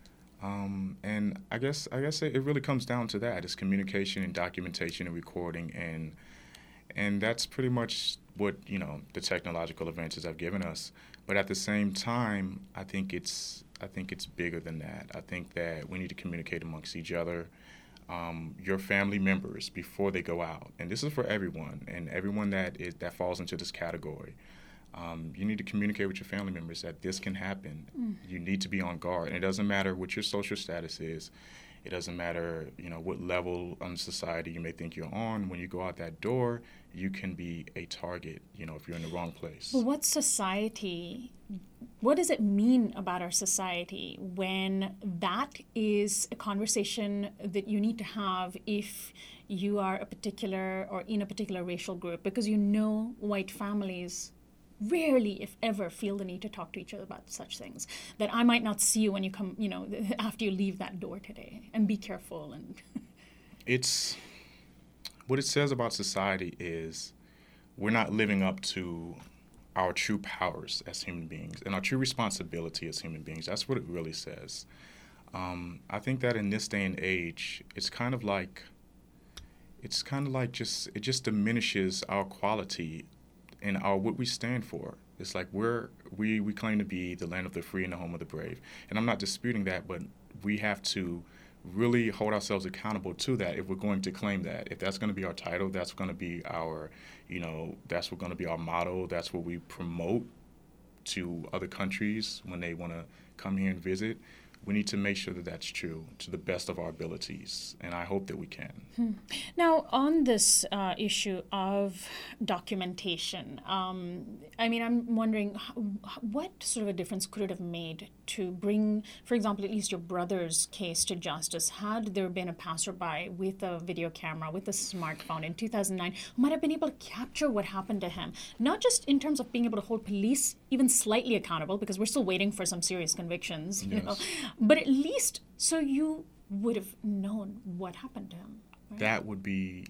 Um, and I guess I guess it, it really comes down to that. It's communication and documentation and recording, and and that's pretty much what, you know, the technological advances have given us. But at the same time, I think it's I think it's bigger than that. I think that we need to communicate amongst each other, um, your family members before they go out, and this is for everyone and everyone that is that falls into this category. Um, you need to communicate with your family members that this can happen. Mm. You need to be on guard. And it doesn't matter what your social status is. It doesn't matter, you know, what level of society you may think you're on. When you go out that door, you can be a target, you know, if you're in the wrong place. But what society, what does it mean about our society when that is a conversation that you need to have if you are a particular or in a particular racial group? Because you know white families rarely, if ever, feel the need to talk to each other about such things. That I might not see you when you come, you know, after you leave that door today, and be careful. And it's what it says about society is we're not living up to our true powers as human beings and our true responsibility as human beings. That's what it really says. Um, I think that in this day and age, it's kind of like, it's kind of like just, it just diminishes our quality and our, what we stand for. It's like we're, we, we claim to be the land of the free and the home of the brave. And I'm not disputing that, but we have to really hold ourselves accountable to that if we're going to claim that. If that's going to be our title, that's going to be our, you know, that's what going to be our motto. That's what we promote to other countries when they want to come here and visit. We need to make sure that that's true to the best of our abilities, and I hope that we can. Hmm. Now, on this uh, issue of documentation, um, I mean, I'm wondering how, what sort of a difference could it have made to bring, for example, at least your brother's case to justice, had there been a passerby with a video camera, with a smartphone in two thousand nine, who might have been able to capture what happened to him, not just in terms of being able to hold police even slightly accountable, because we're still waiting for some serious convictions, you Yes. know, but at least so you would have known what happened to him. Right? That would be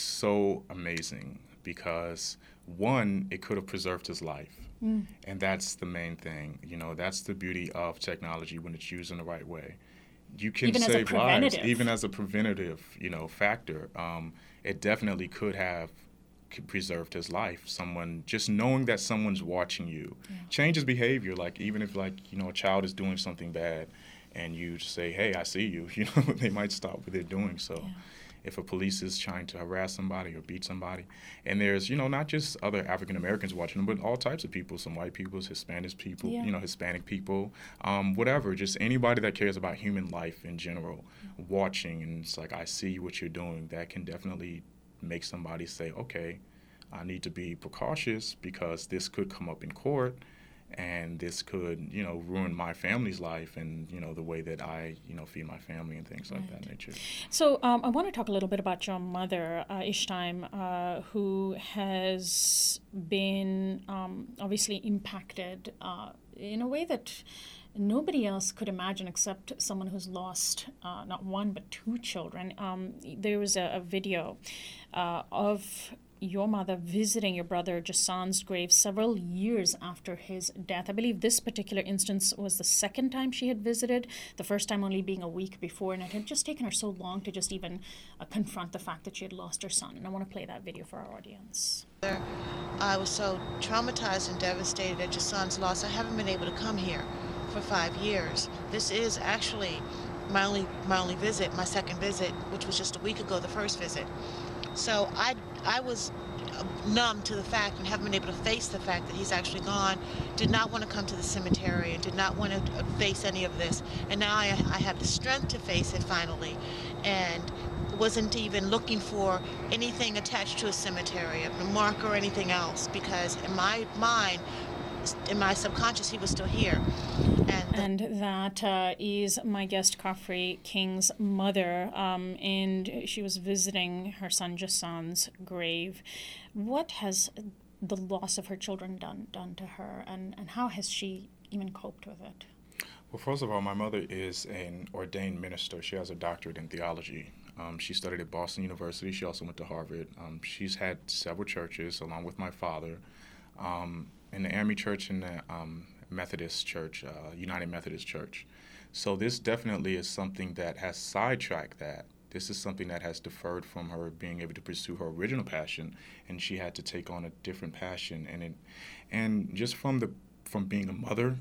so amazing because, one, it could have preserved his life. Mm. And that's the main thing. You know, that's the beauty of technology when it's used in the right way. You can even save lives, preventative. even as a preventative, you know, factor. Um, it definitely could have preserved his life. Someone, just knowing that someone's watching you yeah. changes behavior. Like, even if, like, you know, a child is doing something bad and you say, hey, I see you, you know, they might stop what they're doing. So yeah. if a police is trying to harass somebody or beat somebody, and there's, you know, not just other African Americans watching them, but all types of people, some white people, Hispanic people, yeah. you know, Hispanic people, um, whatever, just anybody that cares about human life in general yeah. watching, and it's like, I see what you're doing, that can definitely make somebody say, okay, I need to be precautious because this could come up in court and this could, you know, ruin my family's life and, you know, the way that I, you know, feed my family and things right. like that nature. So um, I want to talk a little bit about your mother, uh, Ishtaim, uh, who has been um, obviously impacted uh, in a way that nobody else could imagine except someone who's lost uh, not one but two children. Um, there was a, a video uh, of your mother visiting your brother Jassan's grave several years after his death. I believe this particular instance was the second time she had visited, the first time only being a week before, and it had just taken her so long to just even uh, confront the fact that she had lost her son. And I want to play that video for our audience. I was so traumatized and devastated at Jassan's loss, I haven't been able to come here for five years. This is actually my only my only visit, my second visit, which was just a week ago, the first visit. So I I was numb to the fact and haven't been able to face the fact that he's actually gone. Did not want to come to the cemetery and did not want to face any of this. And now I, I have the strength to face it finally, and wasn't even looking for anything attached to a cemetery, a marker or anything else, because in my mind, in my subconscious, he was still here. And, and that uh, is my guest, Khafre King's mother, um, and she was visiting her son Jassan's grave. What has the loss of her children done done to her, and, and how has she even coped with it? Well, first of all, my mother is an ordained minister. She has a doctorate in theology. Um, she studied at Boston University. She also went to Harvard. Um, she's had several churches, along with my father. Um, in the A M E Church and the um, Methodist Church, uh, United Methodist Church. So this definitely is something that has sidetracked that. This is something that has deferred from her being able to pursue her original passion, and she had to take on a different passion. And it, and just from the from being a mother,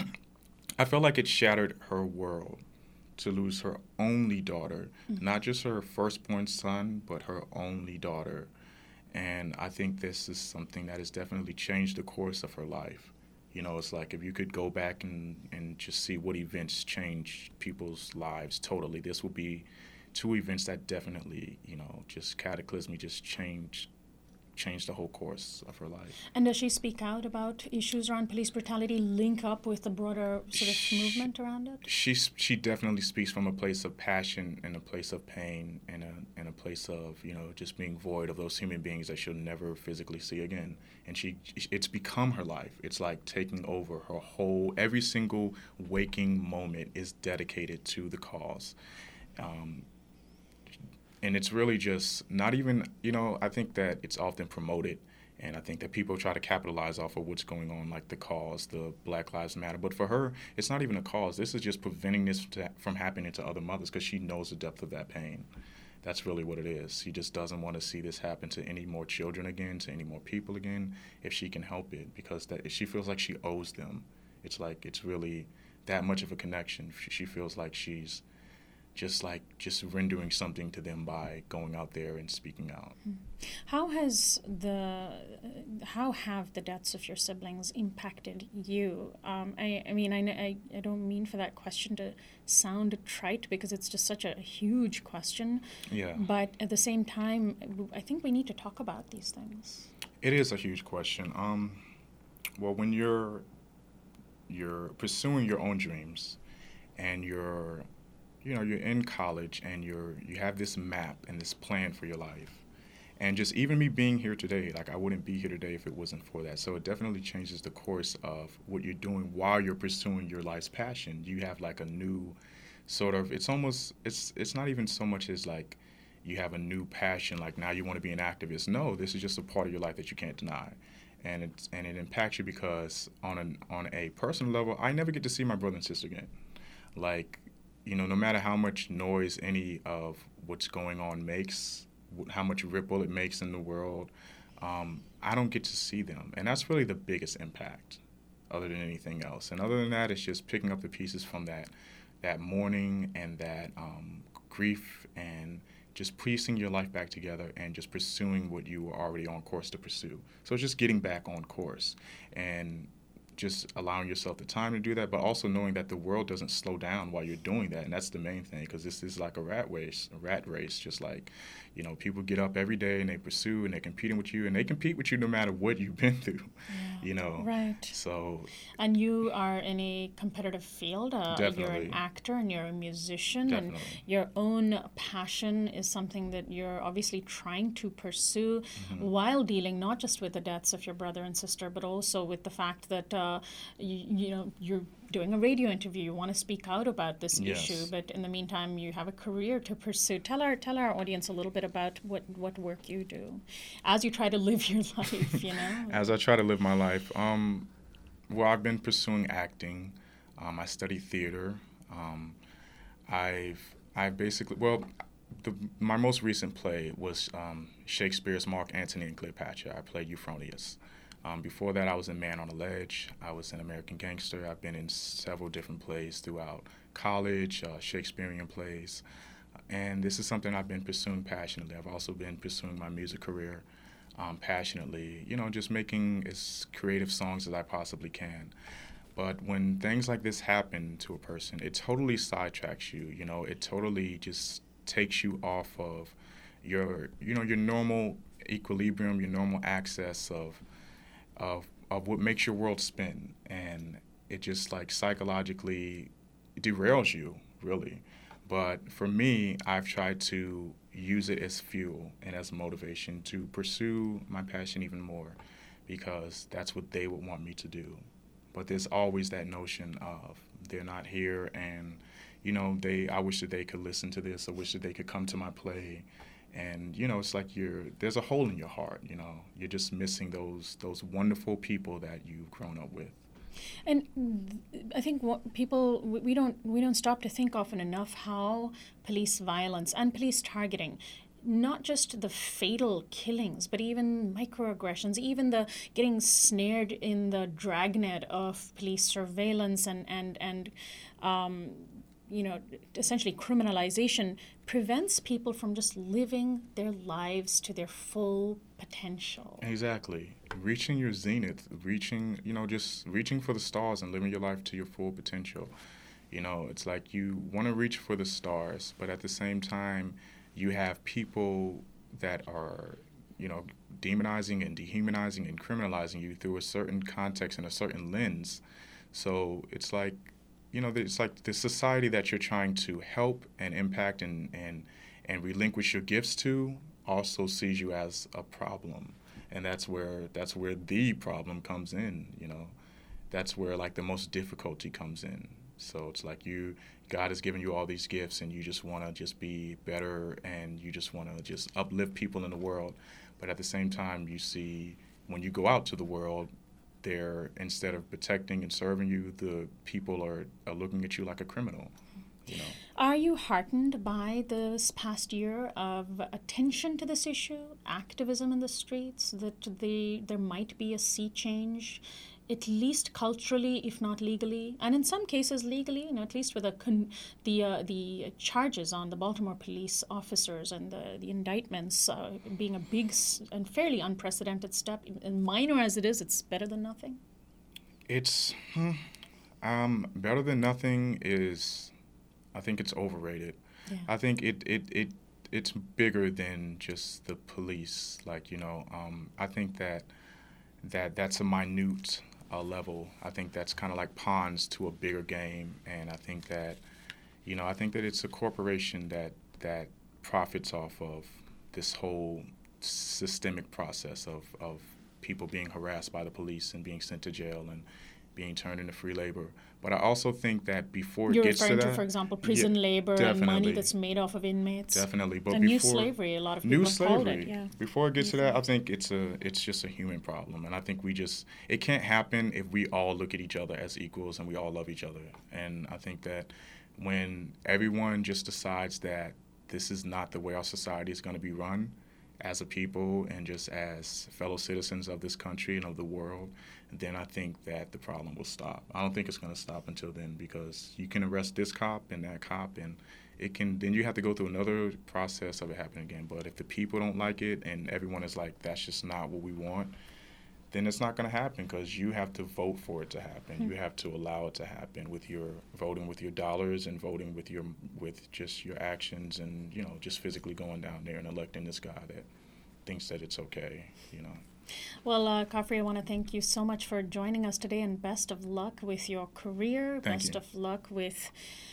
I felt like it shattered her world to lose her only daughter, mm-hmm. not just her firstborn son, but her only daughter. And I think this is something that has definitely changed the course of her life. You know, it's like if you could go back and, and just see what events changed people's lives totally, this would be two events that definitely, you know, just cataclysmically just changed changed the whole course of her life. And does she speak out about issues around police brutality, link up with the broader sort of she, movement around it? She she definitely speaks from a place of passion and a place of pain and a and a place of, you know, just being void of those human beings that she'll never physically see again. And she it's become her life. It's like taking over her whole, every single waking moment is dedicated to the cause. Um, and it's really just not even, you know, I think that it's often promoted, and I think that people try to capitalize off of what's going on, like the cause, the Black Lives Matter. But for her, it's not even a cause. This is just preventing this to, from happening to other mothers, because she knows the depth of that pain. That's really what it is. She just doesn't want to see this happen to any more children again, to any more people again, if she can help it, because that she feels like she owes them. It's like it's really that much of a connection. She feels like she's just like just rendering something to them by going out there and speaking out. How has the how have the deaths of your siblings impacted you? Um, I, I mean, I, I, I don't mean for that question to sound trite, because it's just such a huge question. Yeah. But at the same time, I think we need to talk about these things. It is a huge question. Um, well, when you're you're pursuing your own dreams, and you're you know, you're in college, and you're you have this map and this plan for your life. And just even me being here today, like I wouldn't be here today if it wasn't for that. So it definitely changes the course of what you're doing while you're pursuing your life's passion. You have like a new sort of, it's almost, it's it's not even so much as like you have a new passion, like now you want to be an activist. No, this is just a part of your life that you can't deny. And it's and it impacts you because on an on a personal level, I never get to see my brother and sister again. Like, you know, no matter how much noise any of what's going on makes, how much ripple it makes in the world, um, I don't get to see them. And that's really the biggest impact, other than anything else. And other than that, it's just picking up the pieces from that that mourning and that um, grief, and just piecing your life back together and just pursuing what you were already on course to pursue. So it's just getting back on course. And just allowing yourself the time to do that, but also knowing that the world doesn't slow down while you're doing that. And that's the main thing, because this is like a rat race, a rat race, just like, you know, people get up every day and they pursue and they're competing with you, and they compete with you no matter what you've been through, yeah, you know. Right. So. And you are in a competitive field. Uh, definitely. You're an actor and you're a musician. Definitely. And your own passion is something that you're obviously trying to pursue, mm-hmm, while dealing not just with the deaths of your brother and sister, but also with the fact that Uh, you, you know, you're doing a radio interview. You want to speak out about this yes. issue, but in the meantime, you have a career to pursue. Tell our tell our audience a little bit about what, what work you do as you try to live your life. You know, as I try to live my life. Um, well, I've been pursuing acting. Um, I study theater. Um, I've I basically well. The, my most recent play was um, Shakespeare's Mark Antony and Cleopatra. I played Euphronius. Um, before that, I was in Man on a Ledge. I was in American Gangster. I've been in several different plays throughout college, uh, Shakespearean plays. And this is something I've been pursuing passionately. I've also been pursuing my music career um, passionately, you know, just making as creative songs as I possibly can. But when things like this happen to a person, it totally sidetracks you. You know, it totally just takes you off of your, you know, your normal equilibrium, your normal access of Of, of what makes your world spin, and it just like psychologically derails you, really. But for me, I've tried to use it as fuel and as motivation to pursue my passion even more, because that's what they would want me to do. But there's always that notion of they're not here, and you know, they I wish that they could listen to this. I wish that they could come to my play. And, you know, it's like you're, there's a hole in your heart, you know. You're just missing those those wonderful people that you've grown up with. And I think what people, we don't we don't stop to think often enough how police violence and police targeting, not just the fatal killings, but even microaggressions, even the getting snared in the dragnet of police surveillance and, and, and um, you know, essentially criminalization, prevents people from just living their lives to their full potential. Exactly. Reaching your zenith, reaching, you know, just reaching for the stars and living your life to your full potential. You know, it's like you want to reach for the stars, but at the same time, you have people that are, you know, demonizing and dehumanizing and criminalizing you through a certain context and a certain lens. So it's like, you know, it's like the society that you're trying to help and impact and, and, and relinquish your gifts to also sees you as a problem. And that's where that's where the problem comes in, you know. That's where like the most difficulty comes in. So it's like you, God has given you all these gifts, and you just want to just be better, and you just want to just uplift people in the world. But at the same time, you see when you go out to the world, they're, instead of protecting and serving you, the people are, are looking at you like a criminal. You know. Are you heartened by this past year of attention to this issue, activism in the streets, that the, there might be a sea change, at least culturally, if not legally, and in some cases legally, you know, at least with a con- the uh, the charges on the Baltimore police officers and the, the indictments uh, being a big s- and fairly unprecedented step, and minor as it is, it's better than nothing? It's, hmm, um, better than nothing is... I think it's overrated. Yeah. I think it, it, it it's bigger than just the police. Like, you know, um, I think that that that's a minute uh, level. I think that's kind of like pawns to a bigger game. And I think that, you know, I think that it's a corporation that that profits off of this whole systemic process of, of people being harassed by the police and being sent to jail and being turned into free labor. But I also think that before You're it gets to that... You're referring to, for example, prison yeah, labor definitely. and money that's made off of inmates. Definitely. But and before, new slavery, a lot of people new have slavery, called it. Yeah. Before it gets to that, I think it's a it's just a human problem. And I think we just... It can't happen if we all look at each other as equals and we all love each other. And I think that when everyone just decides that this is not the way our society is going to be run, as a people and just as fellow citizens of this country and of the world, then I think that the problem will stop. I don't think it's going to stop until then, because you can arrest this cop and that cop, and it can. Then you have to go through another process of it happening again. But if the people don't like it and everyone is like, that's just not what we want, then it's not going to happen, because you have to vote for it to happen. Mm-hmm. You have to allow it to happen with your voting with your dollars and voting with your with just your actions, and, you know, just physically going down there and electing this guy that thinks that it's okay, you know. Well, uh, Khafre, I want to thank you so much for joining us today, and best of luck with your career. Thank best you. of luck with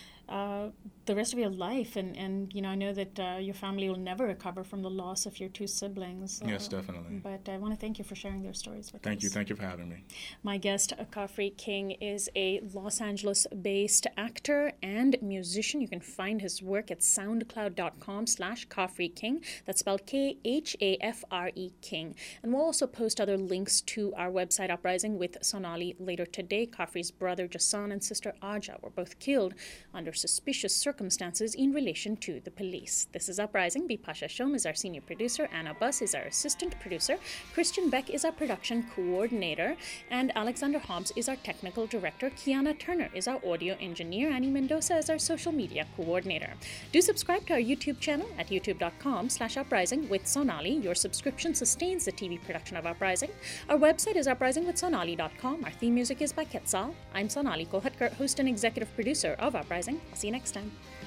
uh, the rest of your life. And, and you know, I know that uh, your family will never recover from the loss of your two siblings. Uh, Yes, definitely. But I want to thank you for sharing their stories with Thank us. you. Thank you for having me. My guest, Khafre King, is a Los Angeles-based actor and musician. You can find his work at soundcloud.com slash Khafre King. That's spelled K H A F R E King. And we'll also post other links to our website, Uprising with Sonali, later today. Khafre's brother, Jason, and sister, Aja, were both killed under suspicious circumstances in relation to the police. This is Uprising. Bipasha Shom is our senior producer. Anna Buss is our assistant producer. Christian Beck is our production coordinator. And Alexander Hobbs is our technical director. Kiana Turner is our audio engineer. Annie Mendoza is our social media coordinator. Do subscribe to our YouTube channel at youtube.com slash Uprising with Sonali. Your subscription sustains the T V production of Uprising. Our website is uprising with sonali dot com. Our theme music is by Quetzal. I'm Sonali Kolhatkar, host and executive producer of Uprising. I'll see you next time.